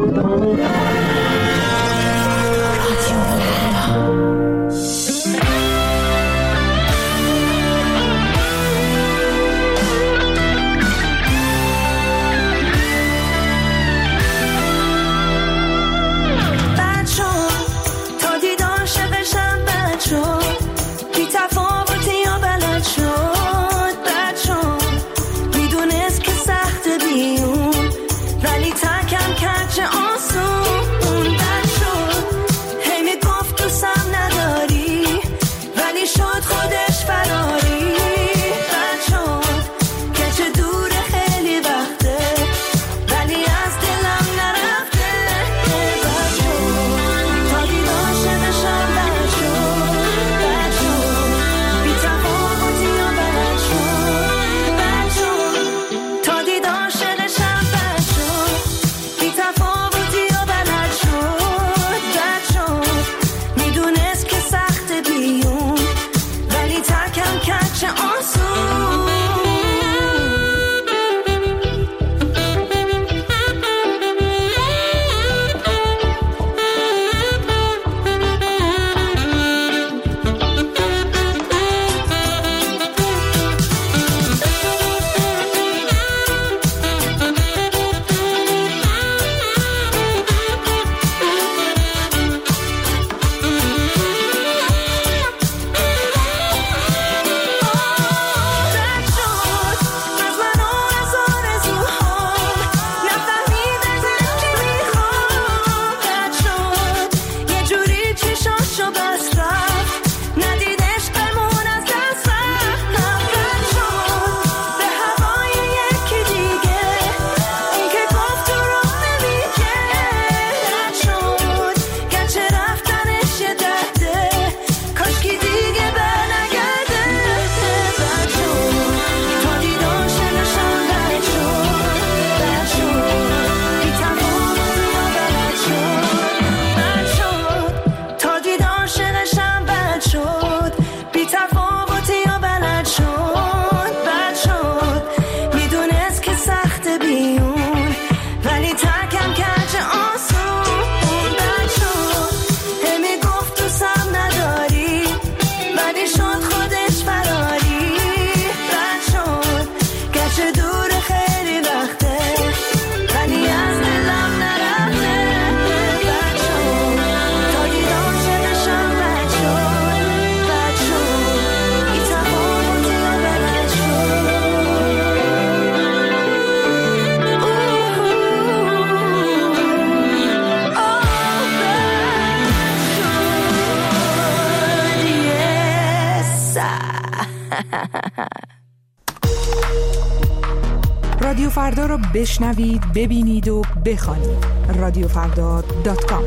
رادیو فردا رو بشنوید، ببینید و بخوانید. رادیوفردا.com.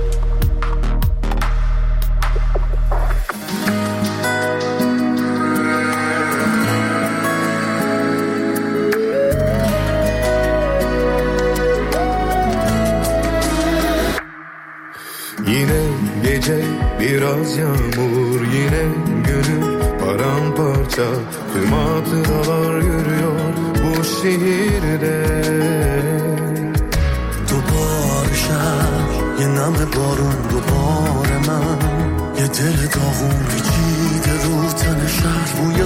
Yine gece biraz yağmur, yine gönül paramparça. Tüm hatıralar yürüyor bu şehirde. دوباره شب یه نم بارون، دوباره من یه دل داغون پیچیده رو تن شهر، بوی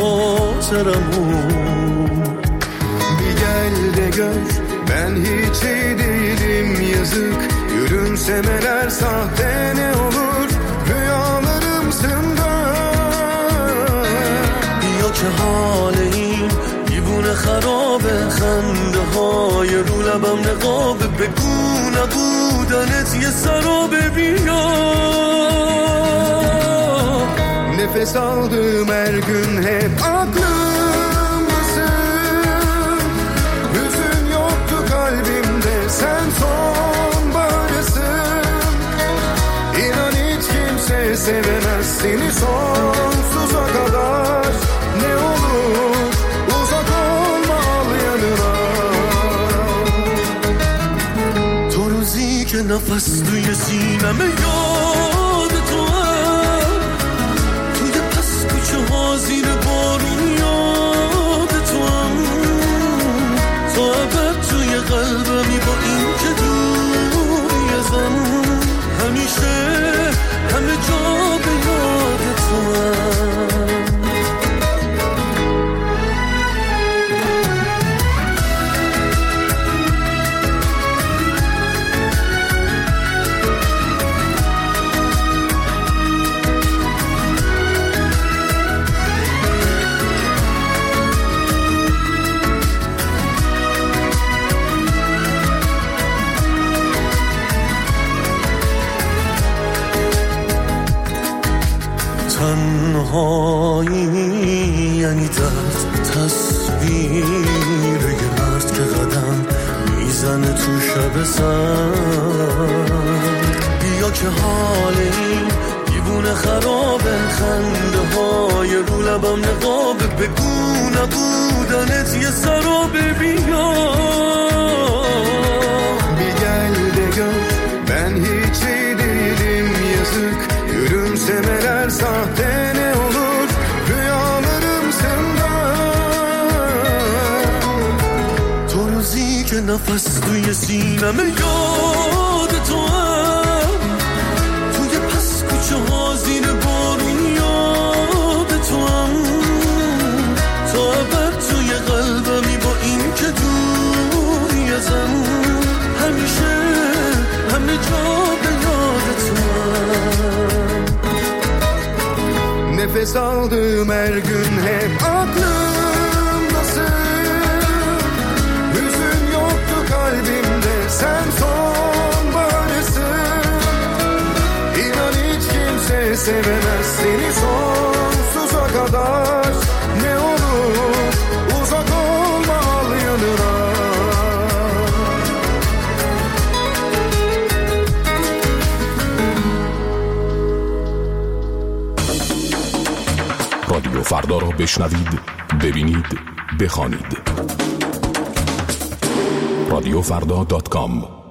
خاطرمون. Bir gel de gör ben hiç iyi değilim, yazık. Gülümsemeler sahte ne olur, rüyalarımsın da. بیا که حال این دیوونه خرابه، خنده های رو لبم نقابه، بگو نبودنت یه سرابه. بیا Nefes aldığım her gün hep aklımdasın. Hüzün yoktu kalbimde, sen sonbaharsın. İnan hiç kimse sevemez seni sonsuza kadar. Ne olur uzak olma, al yanına. تو روزی که نفس توی سینمه یاد تو هم، توی پس کوچه ها زیر بارون یاد تو هم، تا ابد توی قلبمی با این که دور تنهایی یعنی درد، تصویر یه مرد که قدم میزنه تو شب سرد. بیا که حال این دیوونه خرابه، خنده های رو لبم نقابه، بگو نبودنت یه سرابه. بیا gel de gör, ben hiç iyi değilim yazık. Gülümsemeler sahte ne olur, rüyalarım senden. تو روزی که نفس توی سینمه یاد تو هم، توی پس کوچه ها زیر بارون یاد تو هم، تا ابد توی قلبمی با این که دوری ازم، همیشه همه جا به یاد تو هم. Nefes aldığım her gün hep aklımdasın. Hüzün yoktu kalbimde, sen sonbaharsın. İnan hiç kimse sevemez seni sonsuza kadar. Ne olur uzak olma, al yanına. رادیو فردا را بشنوید، ببینید، بخوانید. radiofrda.com.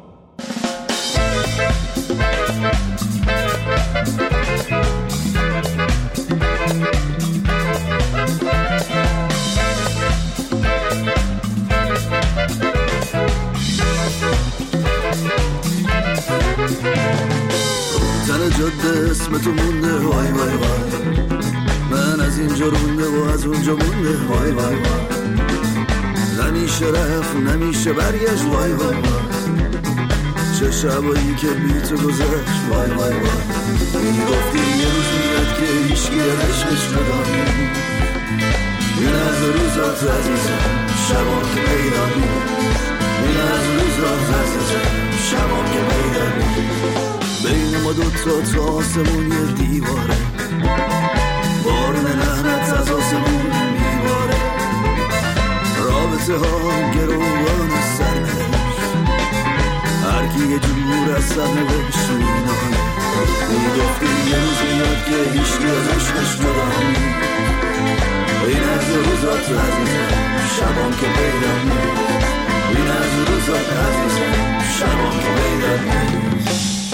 زن جاده اسم تو مونده، وای وای وای. من از اینجا رونده و از اونجا مونده، وای وای وای. نمیشه رفت نمیشه برگشت، وای وای وای. چه شبایی که بی تو گذشت، وای وای وای. میگفتی یه روز میاد که هیچکی از عشقش جدا نیست. این از روزات عزیزم شبام که پیدا نیست. این از روزات عزیزم شبام که پیدا نیست. بین ما دوتا تا آسمون یه دیواره، بارون لعنت از آسمون میباره. رابطه ها گروگان سرنوشت، هر کی یه جور از سرنوشت مینانه. میگفتی یه روز میاد که هیچکی از عشقش جدا نیست. این از روزات عزیزم شبام که پیدا نیست. این از روزات عزیزم شبام که پیدا نیست.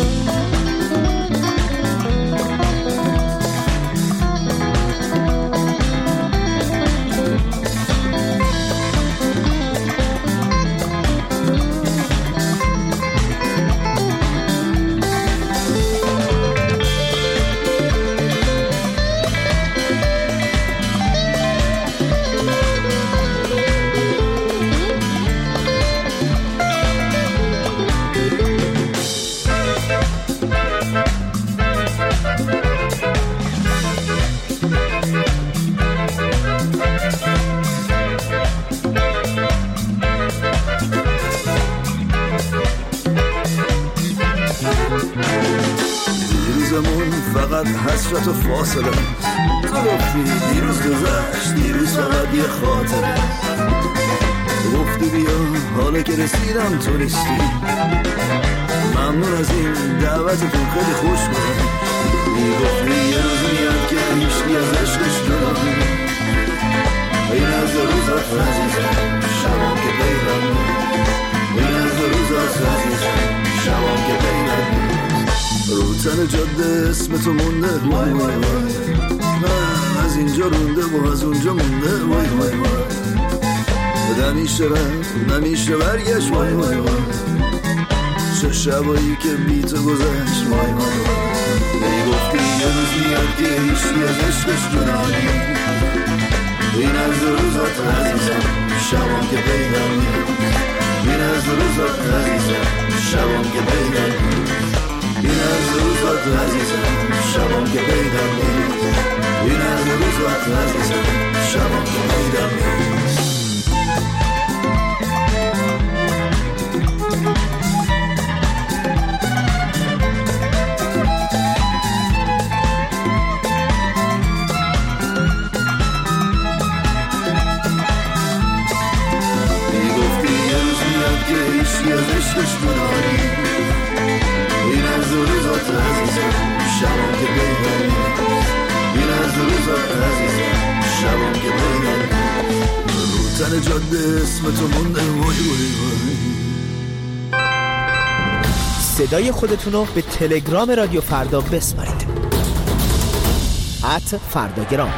فقط حسرت و فاصله. تو گفتی دیروز گذشت، دیروز فقط یه خاطره. گفتی بیا حالا که رسیدم تو رسیدی. ممنون از این دعوتتون خیلی خوش بود. میگفتی یه روز میاد که هیچکی از عشقش جدا نیست. این از روزات عزیزم شبام که پیدا نیست. این از روزات عزیزم شبام که پیدا نیست. رو تن جاده اسم تو مونده، وای وای وای. من از اینجا رونده و از اونجا مونده، وای وای وای. نمیشه رفت نمیشه برگشت، وای وای وای. چه شبایی که بی تو گذشت، وای وای وای. میگفتی یه روز میاد که هیچکی از عشقش جدا نیست. این از روزات عزیزم شبام که پیدا نیست. این از روزات عزیزم شبام که پیدا نیست. این از روزات عزیزم شبام که پیدا نیست. این از روزات عزیزم شبام که پیدا نیست. خوشگذاری این از روزات عزیزم شبم که بیداری این از روزات عزیزم شبم که بیداری رو تن جاده اسم تو مونده وای وای وای. صدای خودتونو به تلگرام رادیو فردا بسپارید @فرداگرام.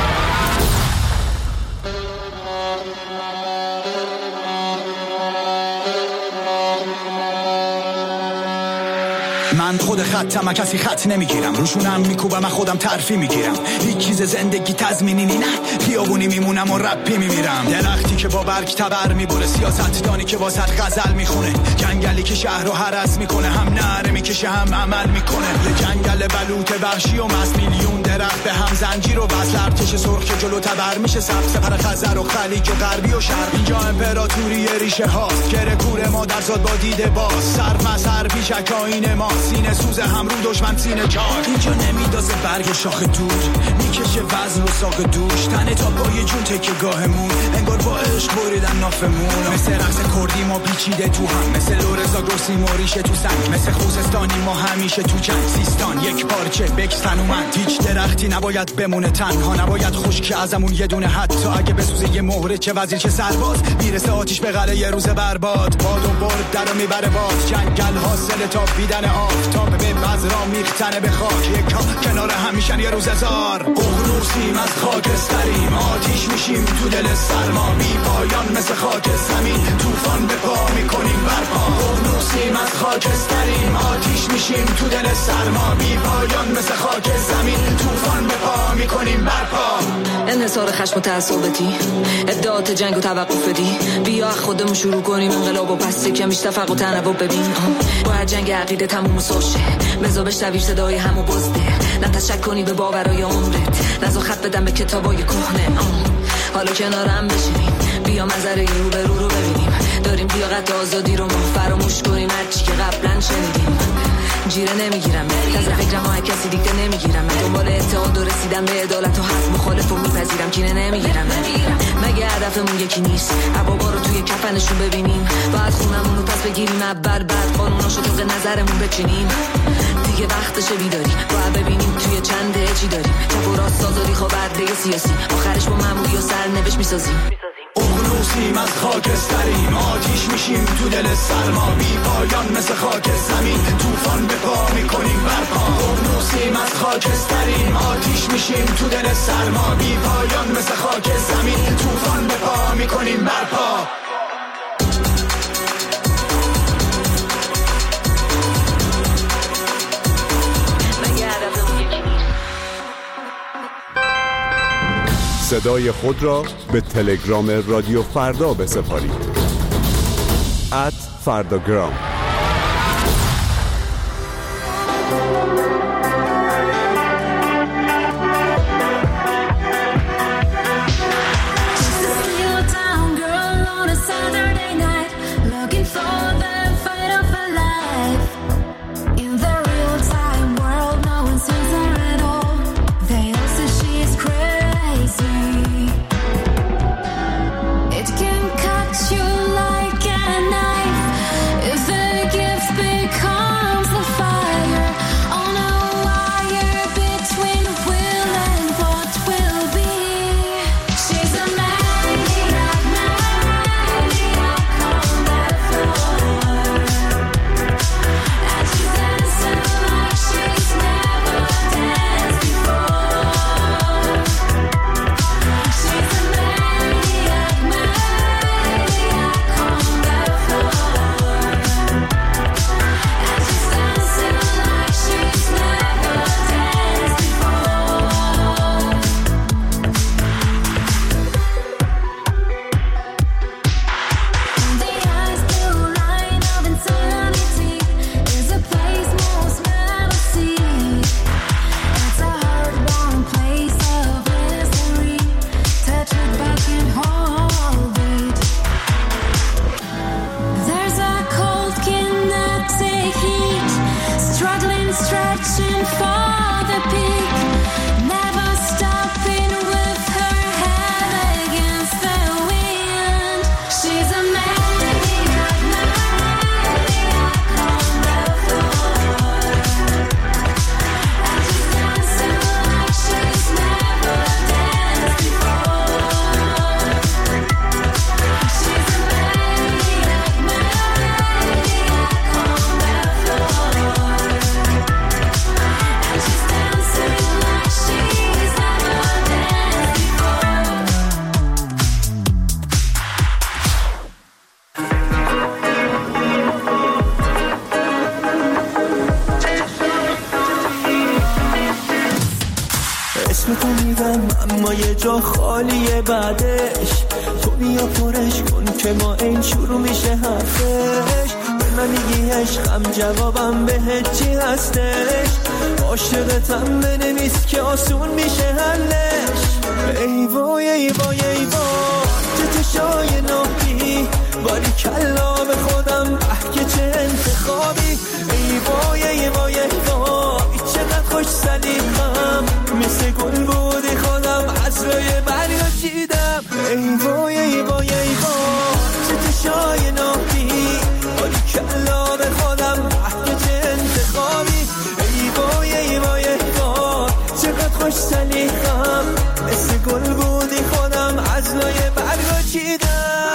من خود خطم کسی خط نمیگیرم روشونم میکوبم خودم ترفی میگیرم هیچ چیز زندگی تضمینی نه خیابونی میمونم و رپی میمیرم درختی که با برگ تبر میبره سیاستدانی که واسط غزل میخونه جنگلی که شهر رو هرس میکنه هم نره میکشه هم عمل میکنه یه جنگل بلوط وحشی و مست میلیون درخت به هم زنجیر و وصل ارتش سرخ که جلو تبر میشه سپر خزر و خلیج و غربی و شرق اینجا امپراتوری ریشه هاست کره کوره مادرزاد با دیده باز سر مسر بیشک آینه ما سینه سوزه هم رو دشمن سینه چاک اینجا نمیدازه برگ شاخ دور میکشه وزن و ساق دوش تنه تا پای جون تکه گاهمون انگار با عشق بریدن نافمون مثل رقص کردی ما پیچیده تو هم مثل لورزا گرسی موریشه تو سنگ مثل خوزستانی ما همیشه تو جنگ سیستان یک پارچه بکستن و من هیچ درختی نباید بمونه تنها نباید خشک ازمون یه دونه حتی اگه بسوزه یه مهره چه وزیر چه سرباز میرسه آتیش به قلعه یه روز برباد باد و برد درو میبره باز جنگل حاصل تا بیدن آفتاب به مزرا میختنه به خاک یک کنار همیشن یه روز هزار ققنوسیم از خاکستریم آتیش میشیم تو دل سرما بی پایان مثل خاک زمین طوفان به پا میکنیم برپا ققنوسیم از خاکستریم آتیش میشیم تو دل سرما بی پایان مثل خاک زمین طوفان به پا میکنیم برپا انحصار خشم و تعصبتی ادعات جنگ و توقف بدی بیا خودمون شروع کنیم انقلاب و پس کمیش تفرق و تنوع ببین باید جنگ عقیده تموم ساشه بزا بشنوی صدای همو بزده نتشک کنی به باورای عمرت نزا خط بدم به کتابای کهنه حالا کنارم بشینیم بیا منظره رو به رو ببینیم داریم لیاقت آزادی رو ما فراموش کنیم هرچی که قبلا شنیدیم جیره نمیگیرم تازه فکرم ها کسی دیگه نمیگیرم دنبال اتحاد و رسیدم به عدالت و حق مخالف و میپذیرم کینه نمیگیرم مگه هدفمون یکی نیست عبابا رو توی کفنشون ببینیم بعد خونمون رو پس بگیریم اول بعد قانوناشو طبق نظرمون بچینیم دیگه وقتشه بیداری باید ببینیم توی چنده چی داریم چپ و راست آزادی خوابرده سیاسی آخرش با معمولی و سرنوشت میسازیم ققنوسیم از خاکستریم آتیش میشیم تو دل سرما بی پایان مثل خاک زمین طوفان به پا میکنیم برپا ققنوسیم از خاکستریم آتیش میشیم تو دل سرما بی پایان مثل خاک زمین طوفان به پا میکنیم برپا صدای خود را به تلگرام رادیو فردا بسپارید @فرداگرام. یه جا خالیه بعدش تو بیا پرش کن که ما این شروع میشه حرفش به من میگی عشقم جوابم به چی هستش عاشقتم بنویس که آسون میشه حلش ای وای ای وای ای وای چه چشای ناکی باری کلا به خودم که چه انتخابی ای وای ای وای ای وای چقدر خوش سلیقم مثل گل بودی خودم از روی بریا چیدم ای وای ای وای ای وای چه چشای ناکی باری کلا به خودم که چه انتخابی ای وای ای وای ای وای چقدر خوش سلیقم مثل گل بودی خودم از لای برگا چیدم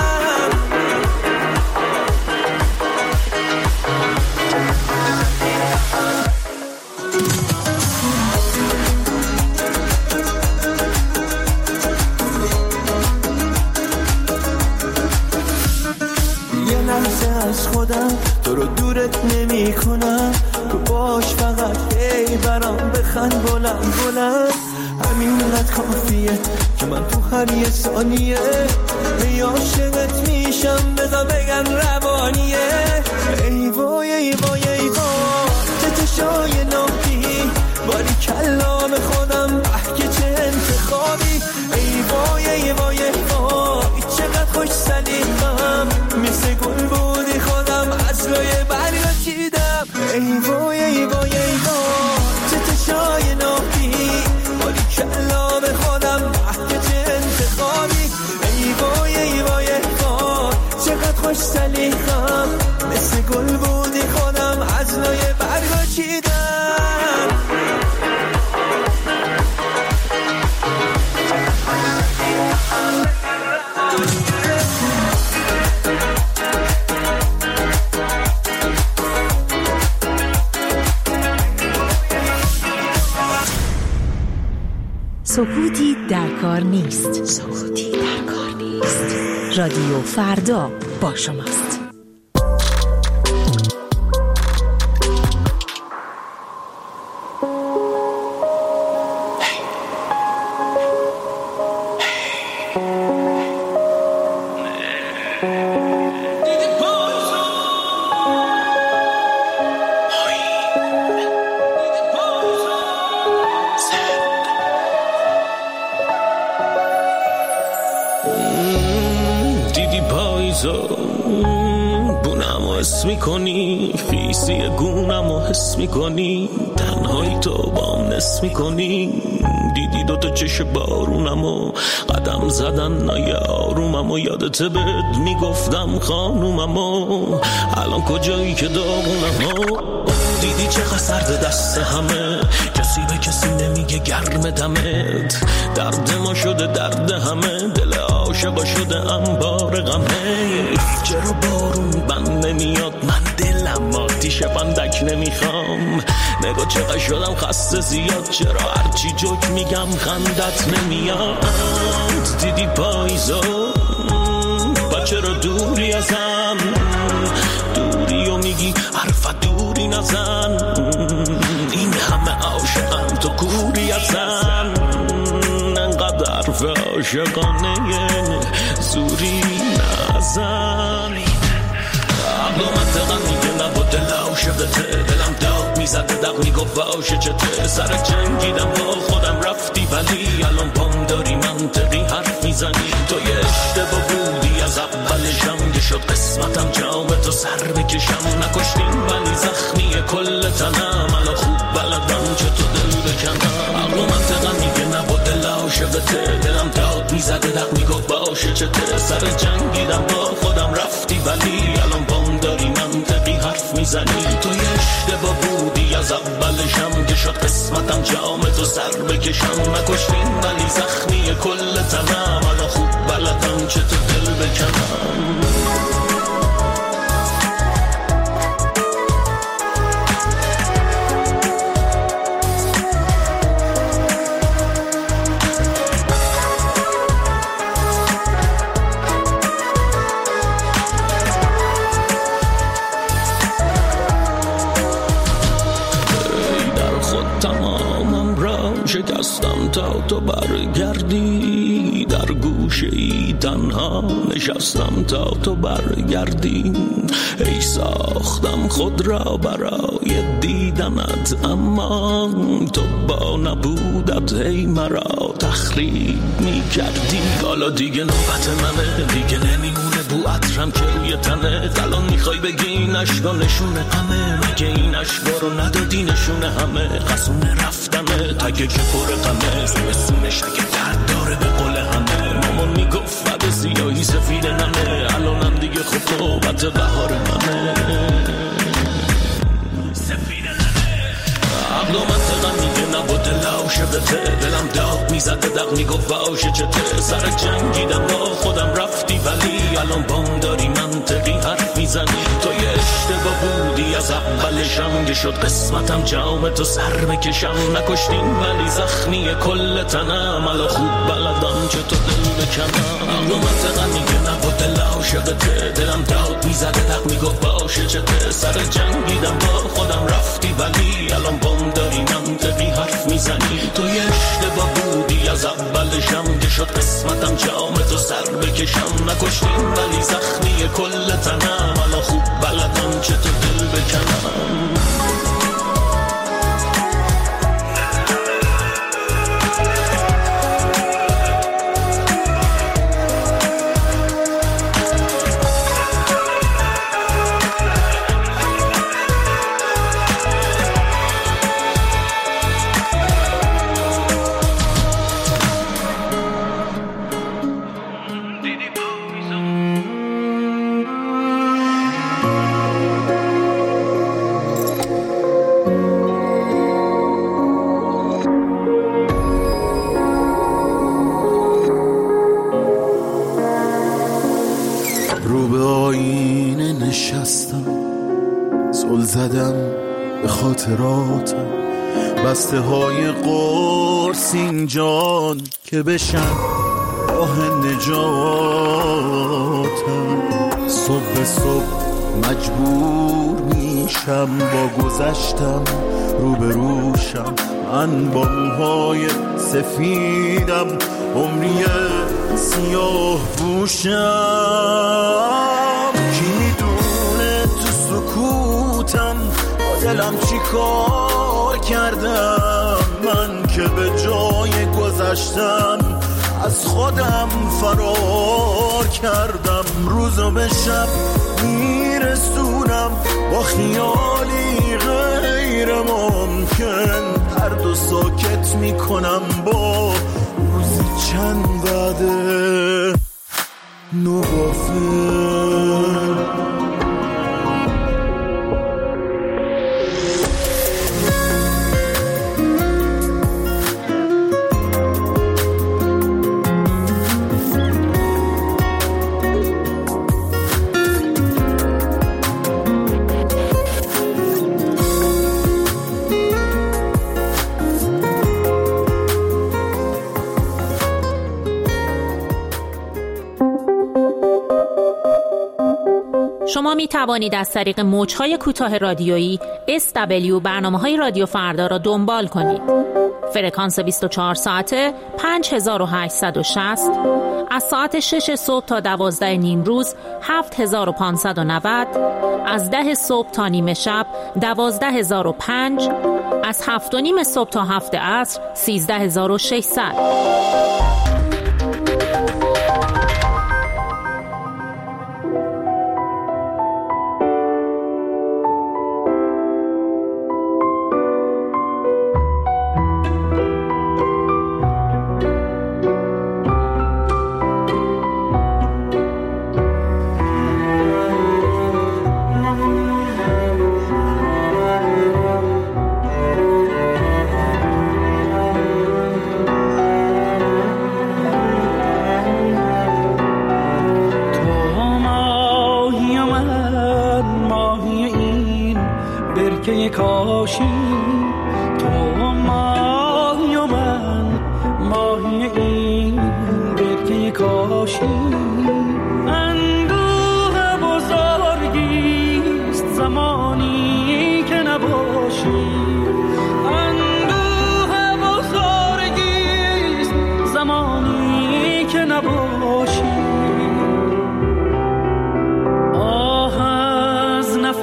یه لحظه از خودم تو رو دورت نمی کنم تو باش فقط ای برام بخند بلند بلند همینقدر کافیه که من تو هر یه ثانیه ای عاشقت میشم بذار بگم روانیه ای وای ای وای ای وای چه چشای ناکی باری کلا به خودم که چه انتخابی ای وای ای وای ای وای چقدر خوش سلیقم مثل گل بودی خودم از لای بریا چیدم ای وای ای وای ای وای چه چشای ناکی باری کلا به خودم که چه انتخابی ای وای ای وای ای وای چقدر خوش سلیقم مثل گل بودی خودم از لای بریا چیدم سکوتی در کار نیست. سکوتی در کار نیست. رادیو فردا با شماست. بونمو حس میکنی فیسی گونمو حس میکنی تنهایی تو بام نس میکنی دیدی دوتا چش بارونمو قدم زدن نای آروممو یادت بد میگفتم خانوممو الان کجایی که داغونمو دیدی چقدر سرد دست همه کسی به کسی نمیگه گرم دمت درد ما شده درد همه دل عاشقا شده انبار غمه چرا بارون بند نمیاد من دلم آتیش بندک نمیخوام نگاه چقدر شدم خسته زیاد چرا هرچی جوک میگم خندت نمیاد دیدی پاییزو با چرا دوری ازم دوری و میگی حرفت دوری نزن این همه عاشقم تو کوری ازم انقدر حرف عاشقانه زوری نزن عقل منطقم میگه نبا دل عاشقته دلم داغ میزده دق میگفت عاشق چته سر جنگیدم با خودم رفتی ولی الان پام داری منطقی حرف میزنی تو یه اشتباه بودی از اولشم که شد قسمتم جام تو سر بکشم نکشتیم ولی زخمی کل تنم الان خوب بلدم چه تو دل بکنم عقل منطقم میگه نبا دل عاشقته دلم داغ میزده دق میگفت عاشق چته سر جنگیدم با خودم رفتی ولی الان پام داری منطقی حرف میزنی تو یه اشتباه بودی از اولشم که شد قسمتم جام تو سر بکشم نکشتین ولی زخمی کل تنم الان خوب بلدم چه تو دل بکنم شکست ساختم تا تو برگردی، در گوشه ای تنها نشستم تا تو برگردی. ای ساختم خود را برای دیدنت، اما تو با نبودت ای مرا تخریب می کردی. حالا دیگه نوبت منه، دیگه نمیمونه بو عطرم که روی تنه. الان میخوای بگی این عشقا نشونه همه، مگه این عشقا رو ندادی نشونه همه. قسونه رفتنه تگه که پر غمه، زمستونش اگه درد داره به قول همه. مامان میگفت فد سیاهی سفید نمه، الانم دیگه خب نوبت بهار منه. سفید نمه عقل و منطقم میگه نبود لاشه بته، دلم داغ میزده دق میگفت باشه چته. سر جنگیدم با خودم رفتی ولی الان بام داری منطقی حرف میزنی. تو یه اشتباه بودی از اولشم، که شد قسمتم جام تو سر بکشم. نکشتین ولی زخمی کل تنم، الان خوب بلدم که تو دل بکنم. عقل و منطقم میگه نبود لاشه بته، دلم داغ میزده دق میگفت باشه چته. سر جنگیدم با خودم رفتی ولی الان بام داری منطقی حرف میزنی. تو یه اشتباه بودی از اولشم، که شد قسمتم جام تو سر بکشم. نکشتین ولی زخمی کل تنم، الان خوب بلدم که تو دل بکنم. خاطراتم بسته های قرص اینجان که بشن راه نجاتم. صبح صبح مجبور میشم با گذشتم روبروشم. من با موهای سفیدم عمری سیاه پوشم. کی میدونه تو سکوتم دلم چی کار کردم من، که به جای گذشتن از خودم فرار کردم. روزو به شب میرسونم با خیالی غیر ممکن، درد و ساکت میکنم با روزی چند وعده نوافل. شما می توانید از طریق موج‌های کوتاه رادیویی SW برنامه‌های رادیو فردا را دنبال کنید. فرکانس 24 ساعته 5860، از ساعت 6 صبح تا 12 نیم روز 7590، از 10 صبح تا نیمه شب 12005، از 7 و نیم صبح تا 7 عصر 13600. زمانی که نباشی، اندوه بزرگی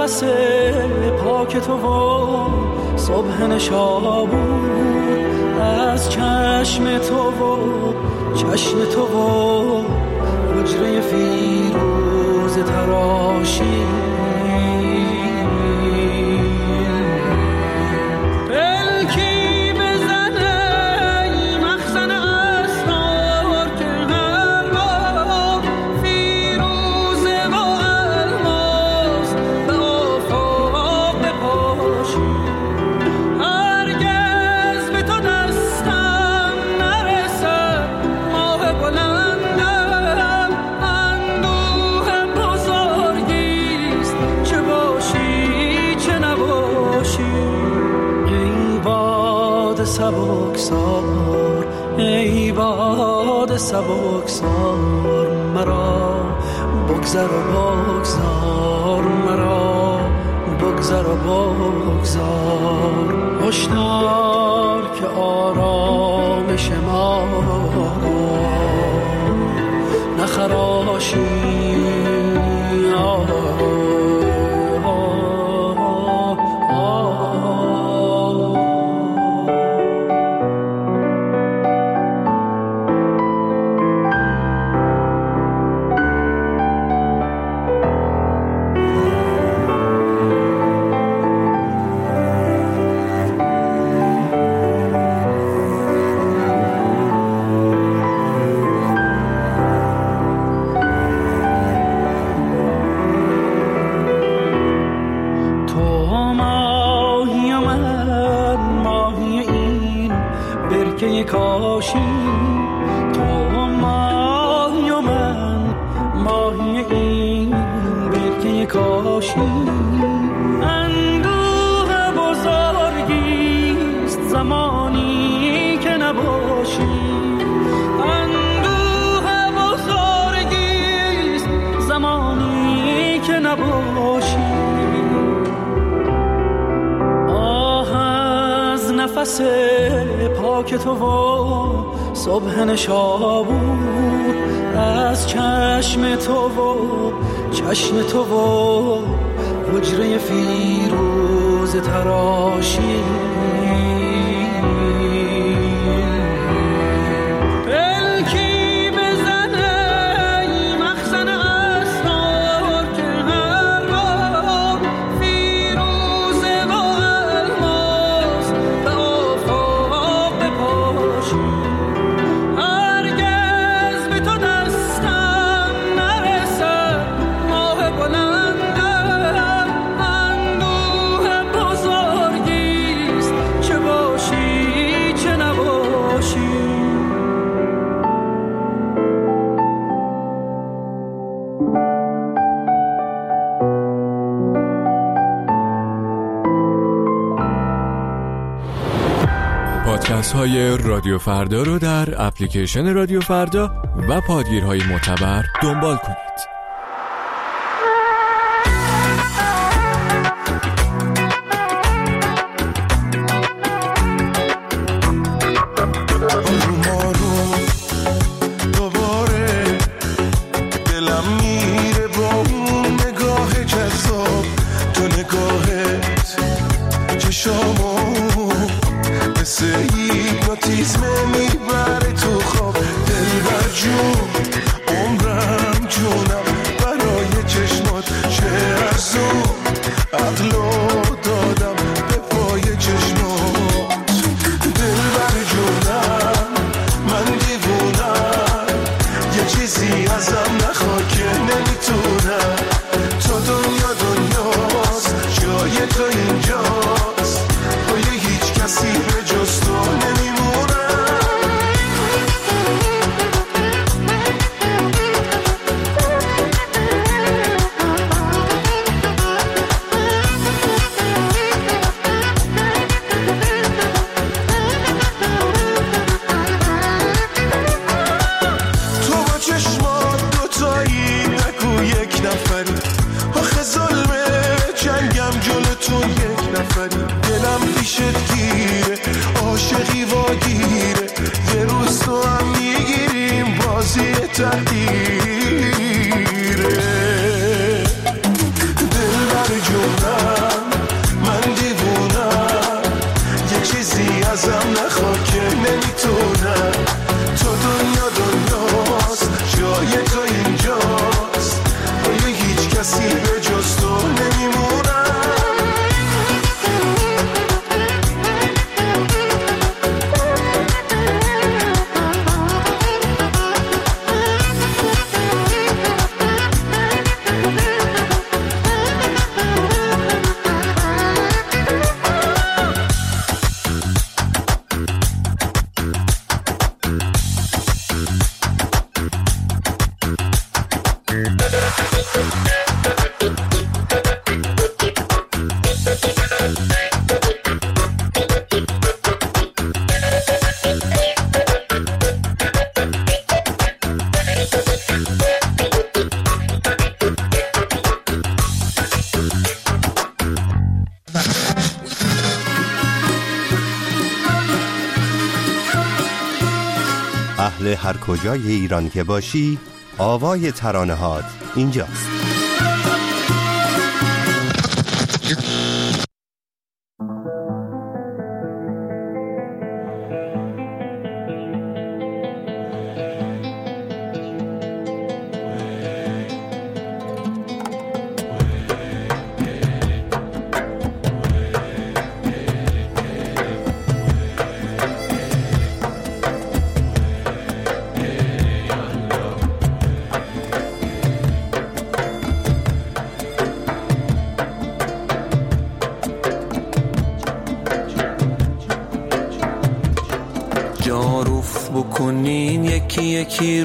نفس پاک تو و صبح نشابور، از چشم تو و چشم تو و حجره فیروز تراشی، سبکسار ای باد سبکسار، مرا بگذر و بگذار، مرا بگذر و بگذار. هشدار که آرامش ما نخراشی، کاشی. تو ماهی و من ماهی این برکه کاشی. اندوه بزرگیست زمانی که نباشی، اندوه بزرگیست زمانی که نباشی. آه از نفس پاک تو و صبح نشابور، از چشم تو و چشم تو و حجره فیروز تراشی. پادکست های رادیو فردا رو در اپلیکیشن رادیو فردا و پادگیرهای معتبر دنبال کنید. دلبر جون اهل هر کجای ایران که باشی، آوای ترانه‌هات اینجاست. جاروف بکنین یکی یکی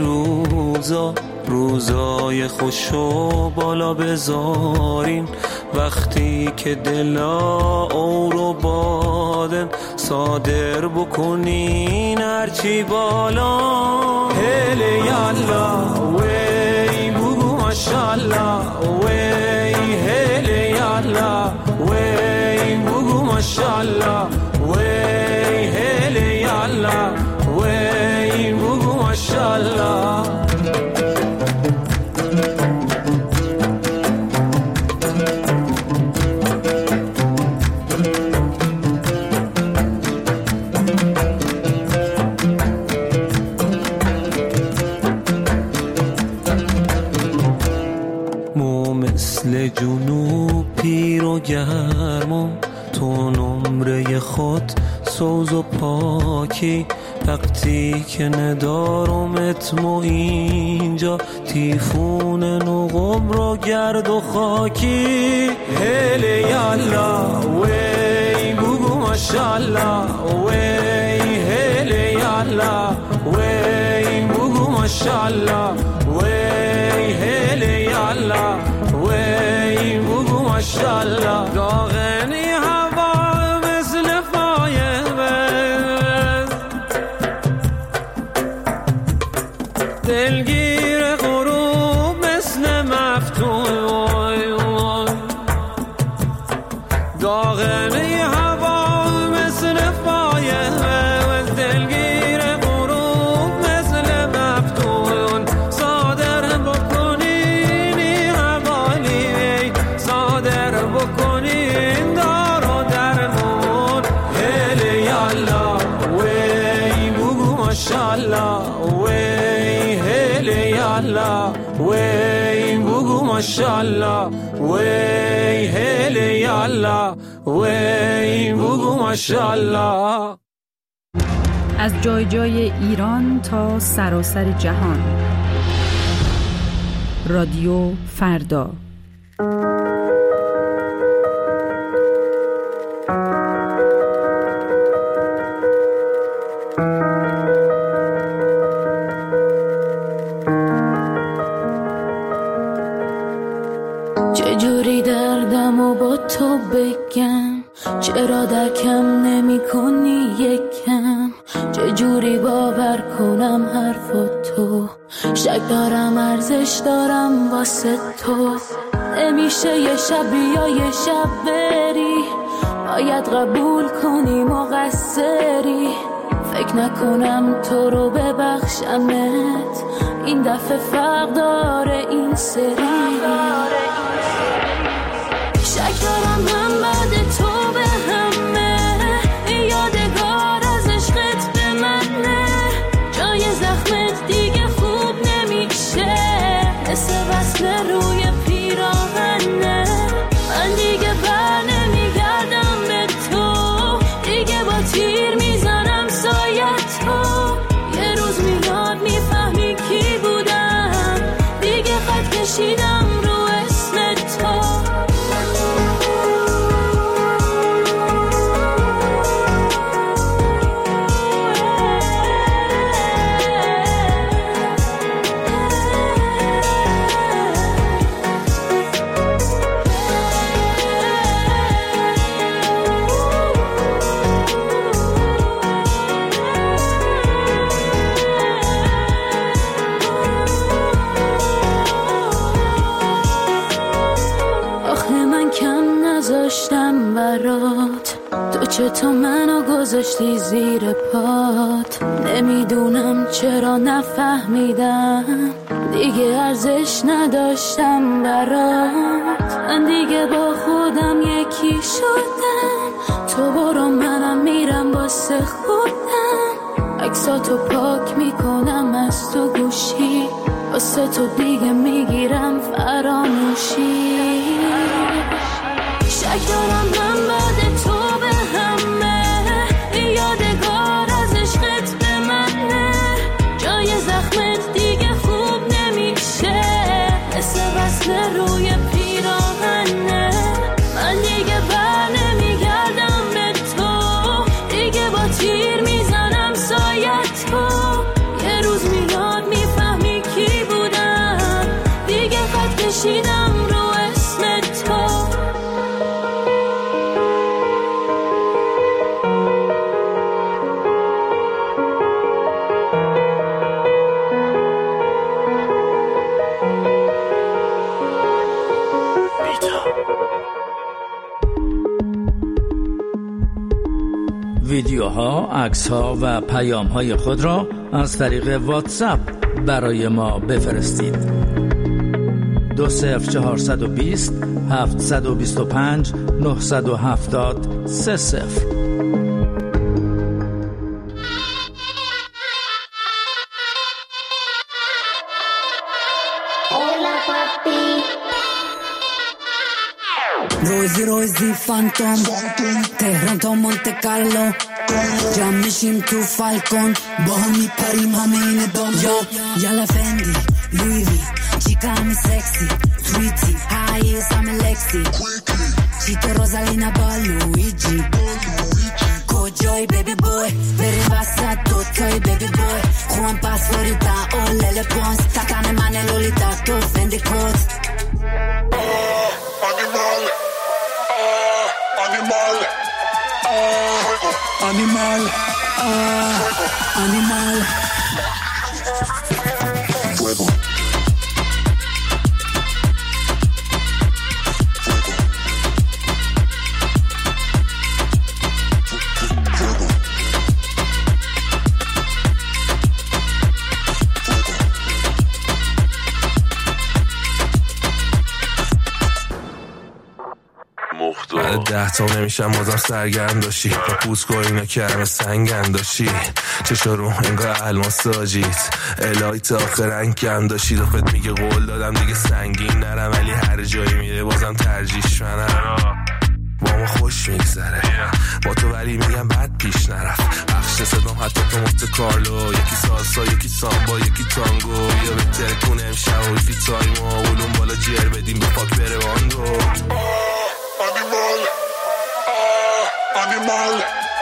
روزای خوشو بالا بذارین، وقتی که دلا اورو بادن صادر بکنین هرچی بالا. هلی یالا وی بگو ماشالله وی، هلی یالا وی بگو ماشالله وی، هلی یالا وی بگو ماشالله. مثل جنوب پیر و گرمم، تو نمره خود سوز و پاکی، وقتی که ندارم اتمو اینجا تیفون نقم رو گرد و خاکی. هلی یالا وی بگو ماشالله وی، هلی یالا وی بگو ماشالله وی، هلی یالا وی بگو ماشالله. داغنی هوا مثل فایقه، دلگیر غروب مثل مفتون، داغنی هوا مثل فایقه، دلگیر غروب مثل مفتون. صادر بکنین حوالی، صادر بکنین دار و درمون. هلی یالا وی بگو ماشالله وی، هلی یالا وی بگو ماشالله وی، هلی یالا وی بگو ماشالله. از جای جای ایران تا سراسر جهان، رادیو فردا. چجوری دردم و با تو بگم، چرا درکم نمی کنی یکم، چجوری باور کنم حرفاتو، شک دارم ارزش دارم واسه تو. نمیشه یه شب یا یه شب بری، باید قبول کنی مقصری. فکر نکنم تو رو ببخشمت، این دفعه فرق داره این سری. شک دارم من بعد تو به همه، یادگار از عشقت به منه، جای زخمت دیگه خوب نمیشه، مثل وصل روی پیراهنه. من دیگه بر نمیگردم به تو، دیگه با تیر میزنم سایت تو. یه روز میاد میفهمی کی بودم، دیگه خط کشیدم رو اسم تو. داشتم برات، تو چطور منو گذاشتی زیر پات. نمیدونم چرا نفهمیدم دیگه ارزش نداشتم برات. من دیگه با خودم یکی شدم، تو برو منم میرم واسه خودم. عکساتو پاک میکنم از تو گوشی، واسه تو دیگه میگیرم فراموشی. شک دارم من بعد تو به همه یادگار از عشقت به منه. جای زخمت دیگه خوب نمیشه، مثل وصل روی پیراهنه. من دیگه بر نمیگردم به تو، دیگه با تیر میزنم سایت تو. یه روز میاد میفهمی کی بودم، دیگه خط کشیدم رو اسم تو. ویدیوها، عکس‌ها و پیام‌های خود را از طریق واتساپ برای ما بفرستید. 20420 725 970 30. روزی فانتوم، تهران تا مونت کارلو. جمع میشیم تو فالکون، با هم میپریم همه این دام. یالا فندی، لوی وی، چیکا همی سکسی، تویتی، هاییز همه لکسی. چیتو روزالینا با لویجی. کجای بیبی بوی، بریم وسط دوتای بیبی بوی. خوام پاسپوریتا اولل پونس، تاکن من لولیتا تو فندی کوت. Animal, animal. Fuego. بعد 10 تا نمیشم بازم سرگرم داشتی، با پوست اینا کرم سنگن داشتی. چشا رو انگار الماس ساجیت، الهی تا آخر رنگ کم داشتی. دفت میگه قول دادم دیگه سنگین نرم، ولی هر جایی میره بازم ترجیش منم. با ما خوش میگذره با تو، ولی میگم بد پیش نرفت. بخش صدام حتی تو مفت کارلو، یکی سالسا یکی سامبا یکی تانگو. یا بهتره کنه امشب و فی تایم و اولون بالا جر بدیم به پاک بره واندو. Animal,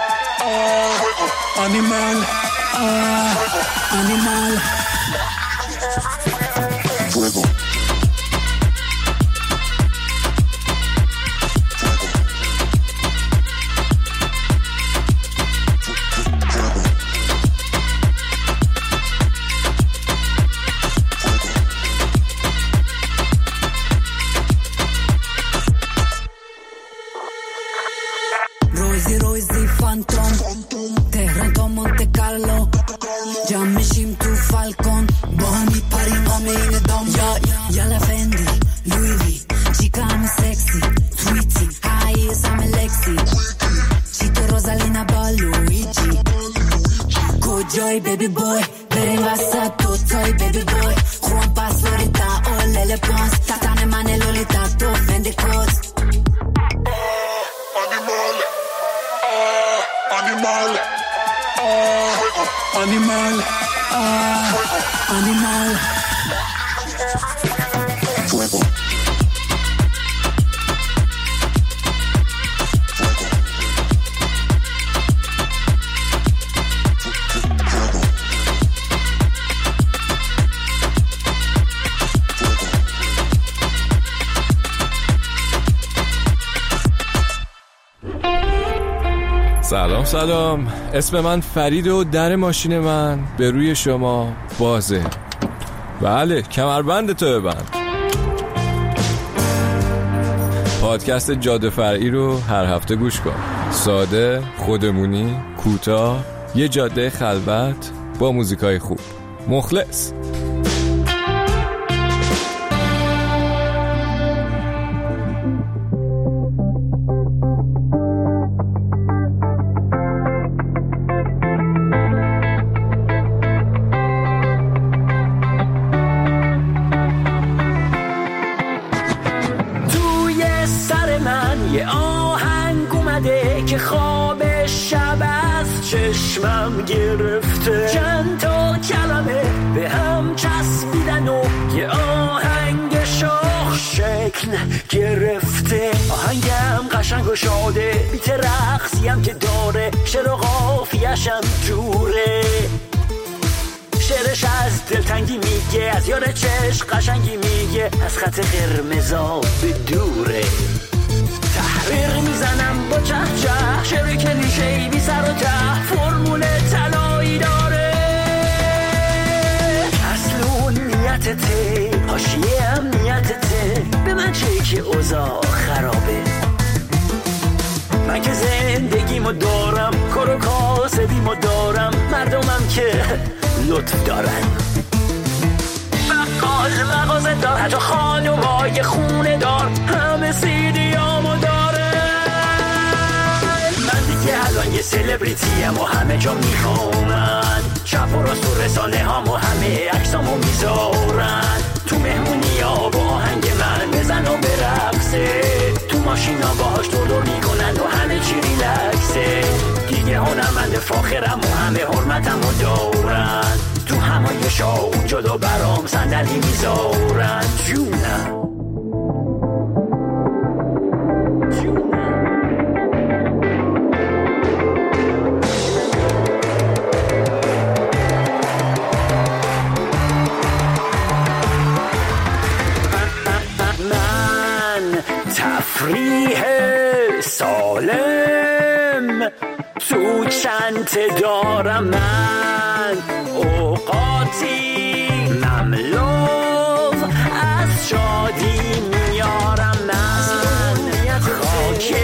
animal, animal. Fuego. روزی فانتوم، تهران تا مونت کارلو. جمع میشیم تو فالکون، با هم میپریم همه این دام. یالا فندی، لوی وی، چیکا همه سکسی. تویتی، هاییز همه لکسی. چیتو روزالینا با لویجی. کجای بیبی بوی، بریم وسط دوتای بیبی بوی. خوام پاسپوریتا اولل پونس، تاکن من لولیتا تو فندی کوت. Animal, animal, animal. Fuego. سلام، اسم من فرید و در ماشین من به روی شما بازه. بله، کمربند تو ببند. پادکست جاده فرعی رو هر هفته گوش کن. ساده، خودمونی، کوتاه، یه جاده خلوت با موزیکای خوب. مخلص. یه آهنگ اومده که خواب شب از چشمم گرفته، چند تا کلمه به هم چسبیدن و یه آهنگ شاخ شکل گرفته. آهنگم قشنگ و شاده، بیت رقصیم که داره، شعر و قافیه‌شم جوره. شعرش از دلتنگی میگه، از یار چشم قشنگی میگه، از خط قرمزا به دوره. تحریر میزنم با چه شعر کلیشه‌ای بی سر و ته، فرمول طلایی داره. اصل نیتته، حاشیه هم نیتته، به من چه که اوضاع خرابه. من که زندگیمو دارم، کار و کاسبیمو دارم، مردمم که لطف دارن. بقال مغازه دار، حتی خانمای خونه دار، همه سیدیامو داره. من دیگه الان یه سلبریتیم و همه جا میخوامن، چپ و راست و رسانه هامو همه عکسامو میذارن. تو مهمونی ها با آهنگ من بزن و برقصه، تو ماشینا باهاش دور میکنن و همه چی ریلکسه. دیگه هنرمند فاخرم و همه حرمتمو دارن، تو همایشا اون جلو برام صندلی میذارن. جونم من تفریح سالم تو چنت دارم، من اوقاتی مملو از شادی میارم. من خاک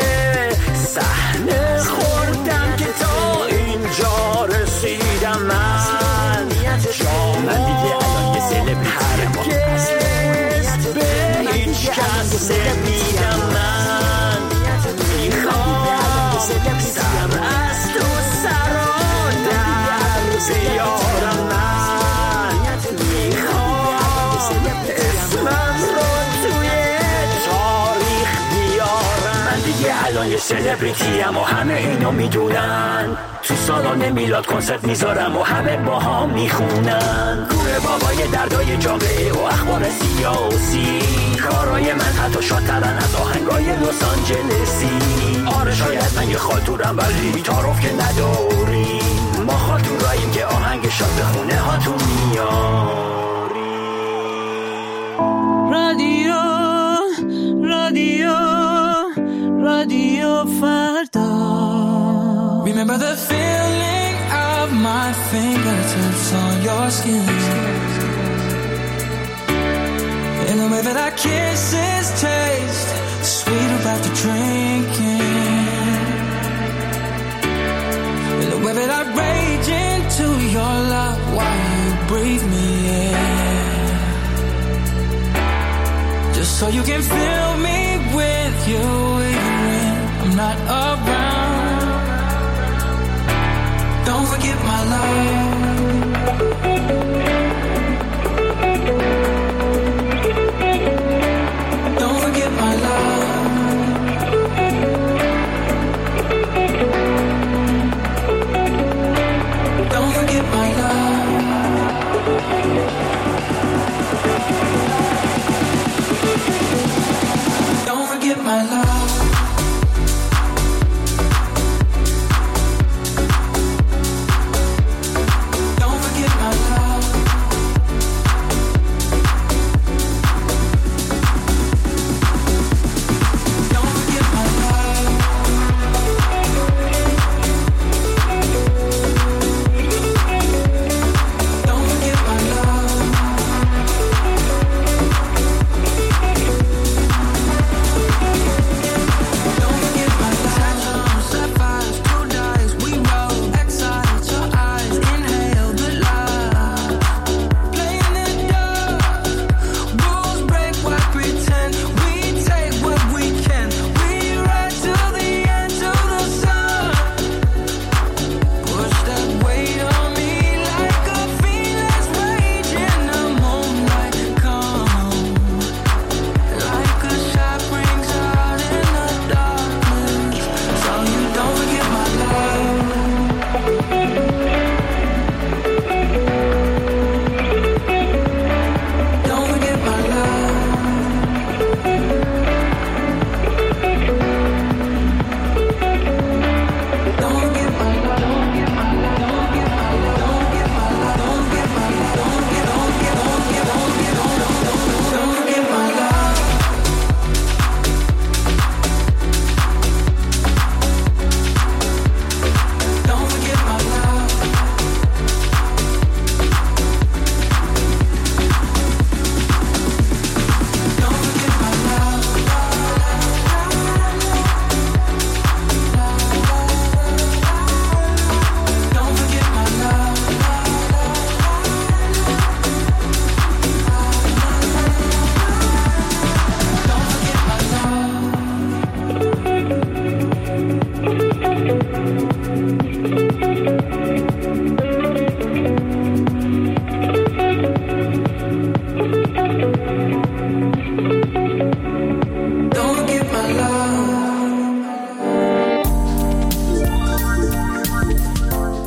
صحنه خوردم که تا اینجا رسیدم. من دیگه الان یه سلبریتیم، هرگز به هیچ کس نمیدم. من میخوام سر از تو سرا در بیارم. من میخوام اسمم رو توی تاریخ بیارم. من دیگه الان یه سلبریتیم و همه اینو میدونن، تو سالن میلاد کنسرت میذارم و همه با هم میخونن. کوره بابای دردای جامعه و اخبار سیاسی، کارای من حتی شادترن از آهنگای لس آنجلسی. آره شاید من یه خاطورم ولی تعارف که نداریم، ما خاطوراییم که آهنگ شاد به خونه هاتون میاری. رادیو رادیو رادیو فردا. Remember the feeling of my fingertips on your skin, and the way that our kisses taste sweeter after drinking, and the way that I rage into your love while you breathe me in, just so you can fill me with you even when I'm not around. Don't forget my love. Don't forget my love. Don't forget my love. Don't forget my love. Don't forget my love.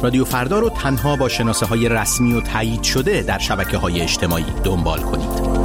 رادیو فردا رو تنها با شناسه های رسمی و تایید شده در شبکه های اجتماعی دنبال کنید.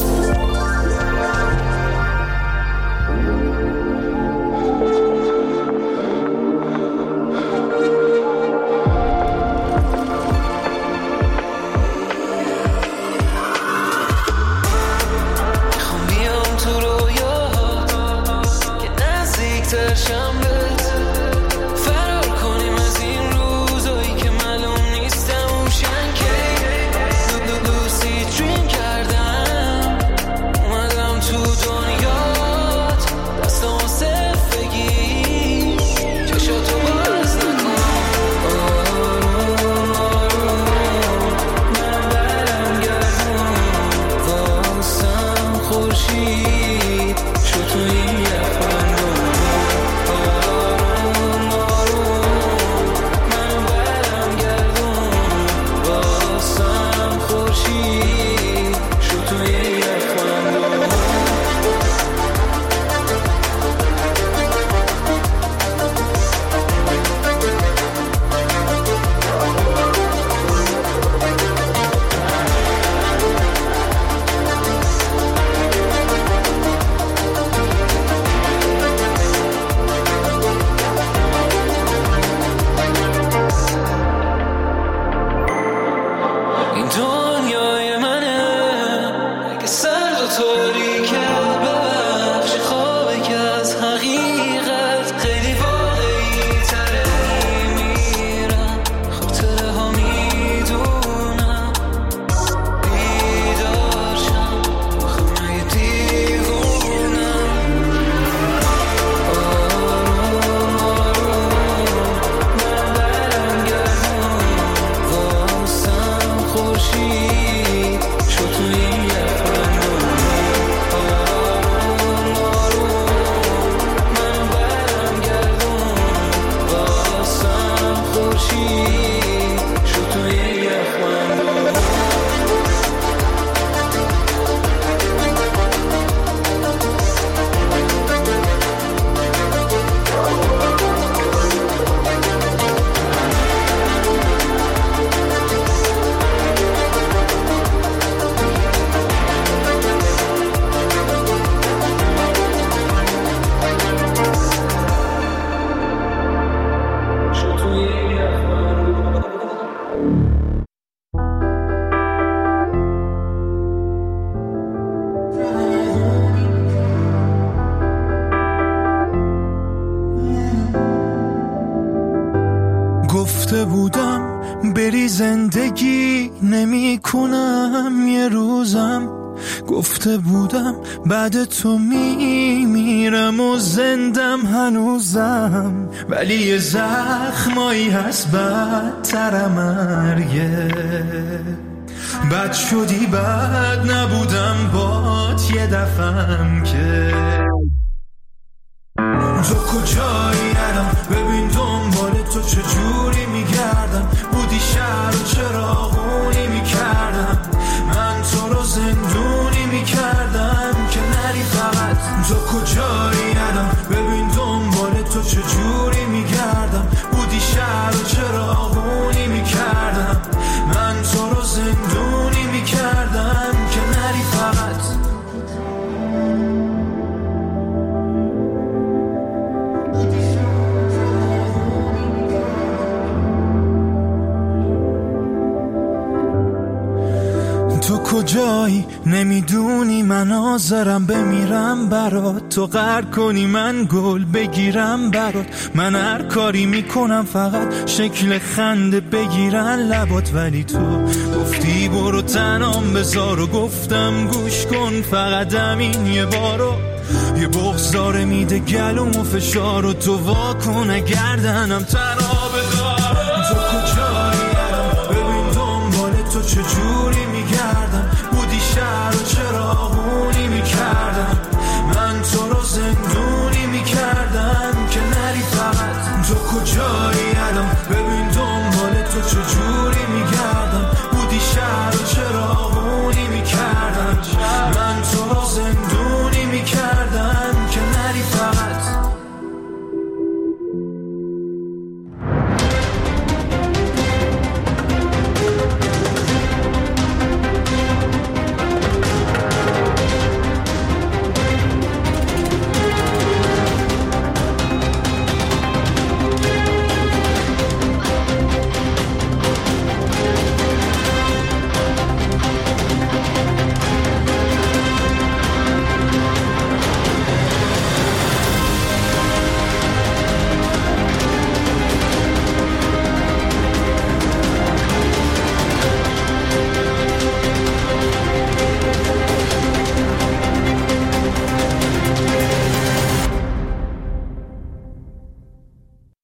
گفته بودم بری زندگی نمی کنم یه روزم، گفته بودم بعد تو میمیرم و زندم هنوزم، ولی یه زخمایی هست بدتر مرگه. بد شدی بد نبودم بات یه دفعم که تو کجایی الان ببین دنبال تو چجوری میگردم، بودی شهر و چراغونی میکردم، من تو رو زندونی میکردم که نری فقط. تو کجایی الان ببین دنبال تو چجوری میگردم، بودی شهر و چراغونی میکردم، من تو رو زندونی میکردم که نری فقط. تو کجایی نمیدونی من حاضرم بمیرم برات، تو قهر کنی من گل بگیرم برات، من هر کاری میکنم فقط شکل خنده بگیرن لبات، ولی تو گفتی برو تنام بذار و گفتم گوش کن فقط همین یه بارو، یه بغض داره میده گلوم و فشار و تو واکن گردنم تنها بدار. تو کجایی الان ببین دنبال تو چجوری میگردم، بودی شهر و چراغونی میکردم، من تو رو زندونی میکردم که نری فقط. تو کجایی الان ببین دنبال تو چجوری